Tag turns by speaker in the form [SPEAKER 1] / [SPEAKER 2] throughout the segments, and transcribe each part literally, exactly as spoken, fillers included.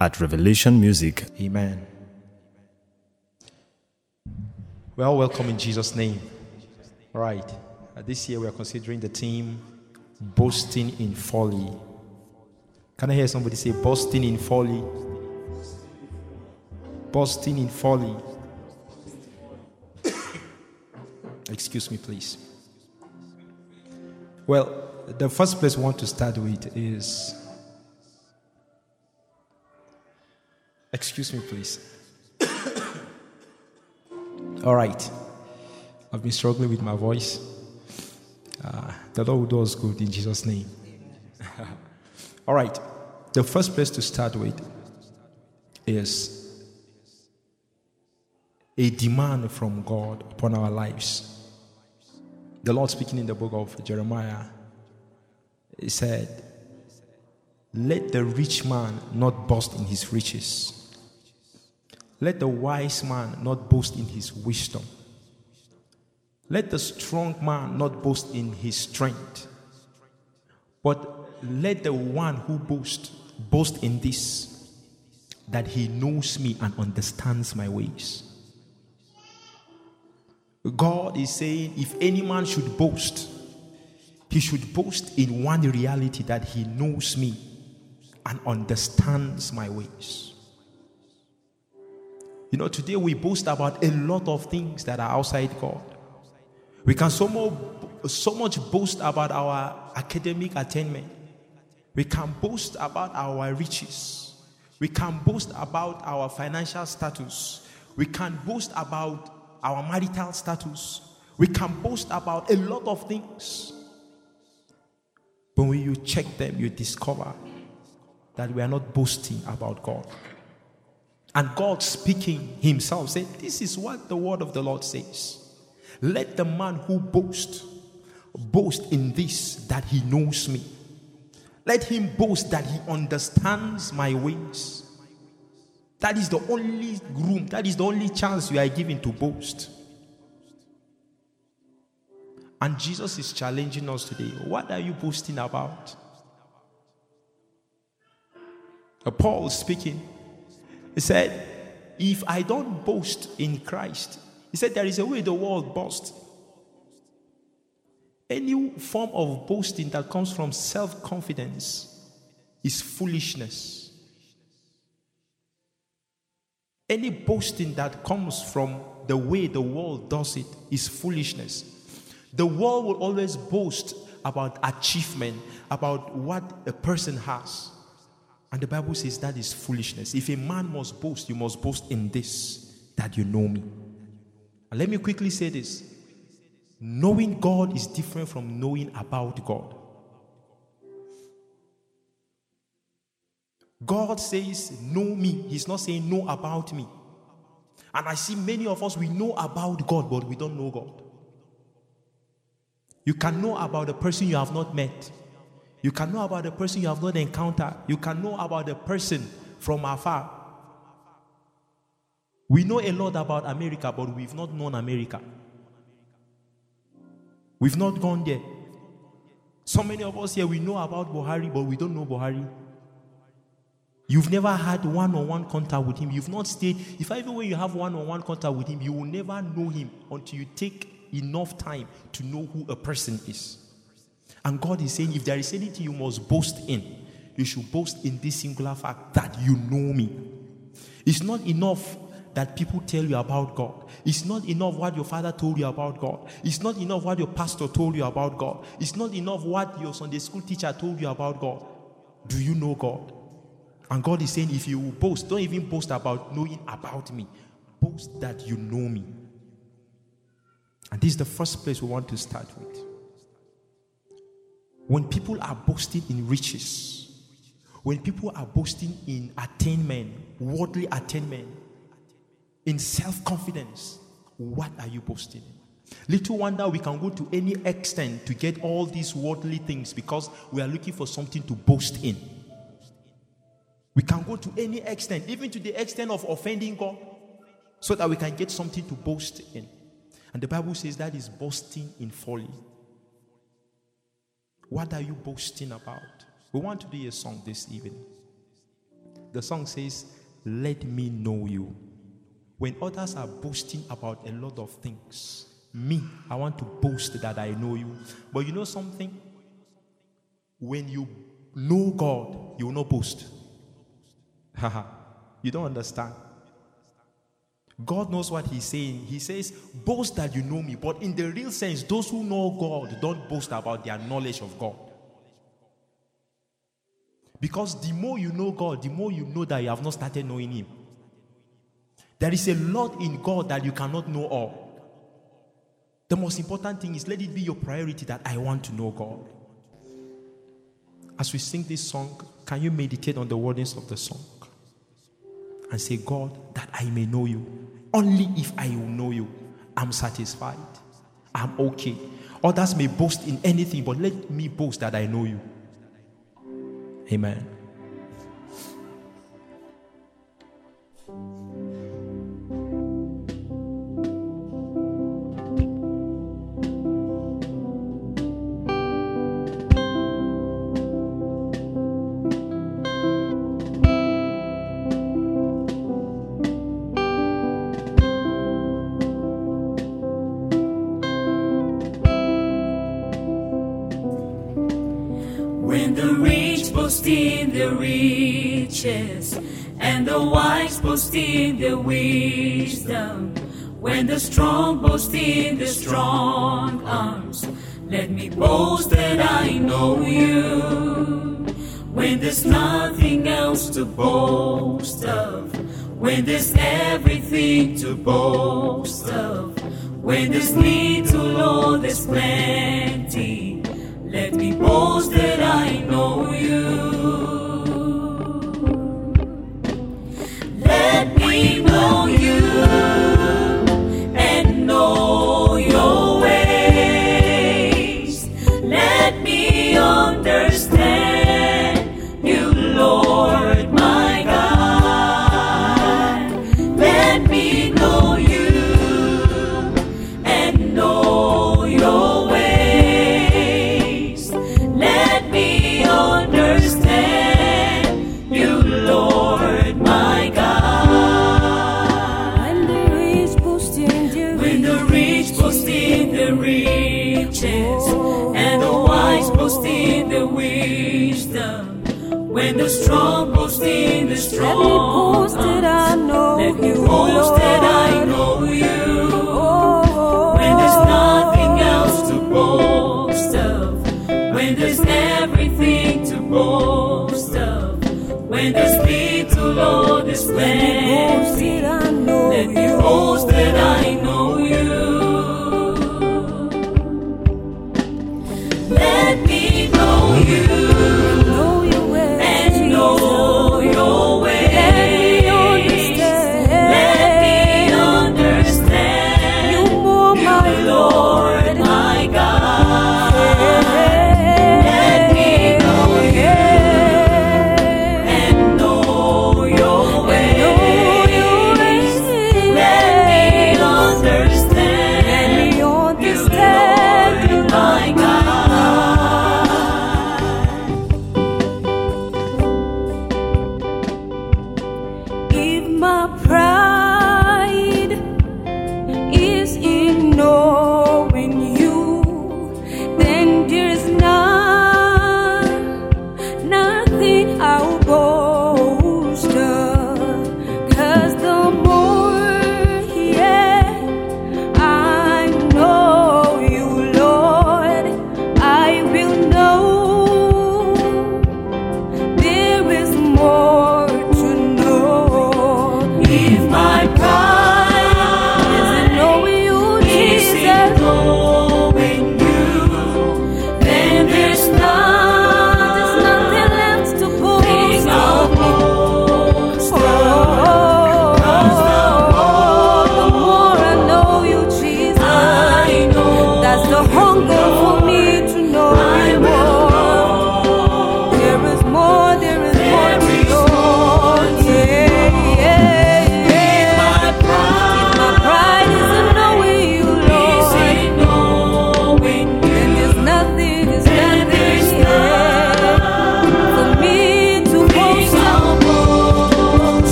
[SPEAKER 1] at Revelation Music.
[SPEAKER 2] Amen. Well, welcome in Jesus' name. All right. Uh, this year we are considering the theme, boasting in folly. Can I hear somebody say, boasting in folly? Boasting in folly. Excuse me, please. Well, the first place we want to start with is... Excuse me, please. All right. I've been struggling with my voice. Uh, the Lord will do us good in Jesus' name. All right. The first place to start with is a demand from God upon our lives. The Lord speaking in the book of Jeremiah, He said, "Let the rich man not boast in his riches. Let the wise man not boast in his wisdom. Let the strong man not boast in his strength. But let the one who boasts boast in this, that he knows me and understands my ways." God is saying, if any man should boast, he should boast in one reality, that he knows me and understands my ways. You know, today we boast about a lot of things that are outside God. We can so, more, so much boast about our academic attainment. We can boast about our riches. We can boast about our financial status. We can boast about our marital status. We can boast about a lot of things. But when you check them, you discover that we are not boasting about God. And God speaking himself said, this is what the word of the Lord says. Let the man who boasts boast in this, that he knows me. Let him boast that he understands my ways. That is the only room, that is the only chance you are given to boast. And Jesus is challenging us today. What are you boasting about? Uh, Paul speaking, he said, if I don't boast in Christ, he said there is a way the world boasts. Any form of boasting that comes from self-confidence is foolishness. Any boasting that comes from the way the world does it is foolishness. The world will always boast about achievement, about what a person has. And the Bible says that is foolishness. If a man must boast, you must boast in this, that you know me. And let me quickly say this. Knowing God is different from knowing about God. God says, know me. He's not saying know about me. And I see many of us, we know about God, but we don't know God. You can know about the person you have not met. You can know about the person you have not encountered. You can know about the person from afar. We know a lot about America, but we've not known America. We've not gone there. So many of us here, we know about Buhari, but we don't know Buhari. You've never had one-on-one contact with him. You've not stayed. If even when you have one-on-one contact with him, you will never know him until you take enough time to know who a person is. And God is saying, if there is anything you must boast in, you should boast in this singular fact, that you know me. It's not enough that people tell you about God. It's not enough what your father told you about God. It's not enough what your pastor told you about God. It's not enough what your Sunday school teacher told you about God. Do you know God? And God is saying, if you will boast, don't even boast about knowing about me. Boast that you know me. And this is the first place we want to start with. When people are boasting in riches, when people are boasting in attainment, worldly attainment, in self-confidence, what are you boasting in? Little wonder we can go to any extent to get all these worldly things because we are looking for something to boast in. We can go to any extent, even to the extent of offending God, so that we can get something to boast in. And the Bible says that is boasting in folly. What are you boasting about? We want to do a song this evening. The song says, let me know you. When others are boasting about a lot of things, me, I want to boast that I know you. But you know something? When you know God, you will not boast. Haha. You don't understand. God knows what he's saying. He says, boast that you know me. But in the real sense, those who know God don't boast about their knowledge of God. Because the more you know God, the more you know that you have not started knowing him. There is a lot in God that you cannot know all. The most important thing is, let it be your priority that I want to know God. As we sing this song, can you meditate on the wordings of the song? And say, God, that I may know you. Only if I will know you, I'm satisfied. I'm okay. Others may boast in anything, but let me boast that I know you. Amen.
[SPEAKER 1] When the rich boast in their riches, and the wise boast in their wisdom, when the strong boast in their strong arms, let me boast that I know you. When there's nothing else to boast of, when there's everything to boast of, when there's little or there's plenty, let me boast that I know you. Let me know you and know your ways. Let me understand you, Lord my God. Let me know you and know your ways. Understand you, Lord my God.
[SPEAKER 3] When the rich boast in their
[SPEAKER 1] When the rich boast in the riches, and the wise boast in the wisdom, when the strong boast in the strong,
[SPEAKER 3] let me boast that I know
[SPEAKER 1] let me
[SPEAKER 3] you,
[SPEAKER 1] boast
[SPEAKER 3] Lord.
[SPEAKER 1] that I know you.
[SPEAKER 3] Oh,
[SPEAKER 1] when there's nothing else to boast of, when there's everything to boast of, when there's little or there's plenty, let me boast that I know you. Let me know you
[SPEAKER 3] know your ways,
[SPEAKER 1] and know your ways.
[SPEAKER 3] Let me understand,
[SPEAKER 1] Let me understand
[SPEAKER 3] you more,
[SPEAKER 1] you,
[SPEAKER 3] my
[SPEAKER 1] Lord my God.
[SPEAKER 3] Let me know you
[SPEAKER 1] and know your ways. Let me understand
[SPEAKER 3] Let me
[SPEAKER 1] you,
[SPEAKER 3] understand
[SPEAKER 1] Lord my God.
[SPEAKER 3] If my pride is in knowing you, then there's none, nothing I'll boast of. 'Cause the more, yeah, I know you, Lord, I will know there is more to know.
[SPEAKER 1] If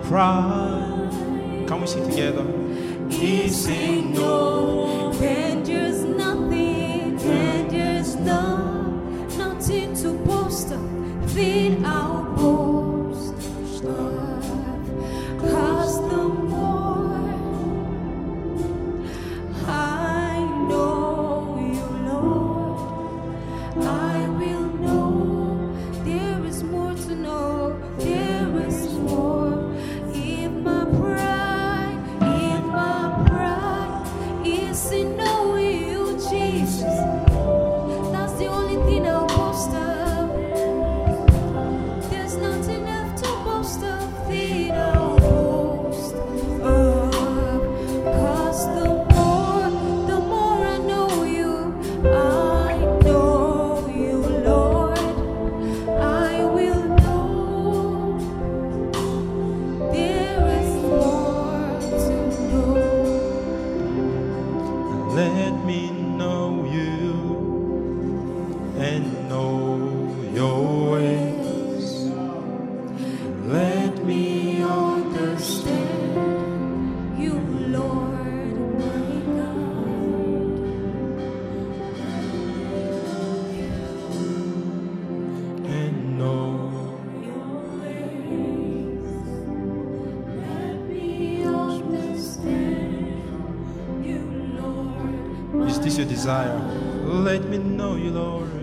[SPEAKER 2] pride. Can we sing together?
[SPEAKER 1] He said no.
[SPEAKER 3] Then there's nothing, then there's no, nothing to boast of, then I'll boast of. Cause the more I know you, Lord, I will know there is more to know, there is more. If my pride, if my pride is in knowing you, Jesus, that's the only thing I'll boast of. There's nothing left to boast of, then I'll boast of. Cause the more, the more I know you, I know you, Lord, I will know there is more to know.
[SPEAKER 2] Let me know you and know your ways. Let me
[SPEAKER 3] Understand you, Lord, my God.
[SPEAKER 2] and know.
[SPEAKER 3] Your ways. Let me understand you, Lord.
[SPEAKER 2] Is this your desire? Let me know you, Lord.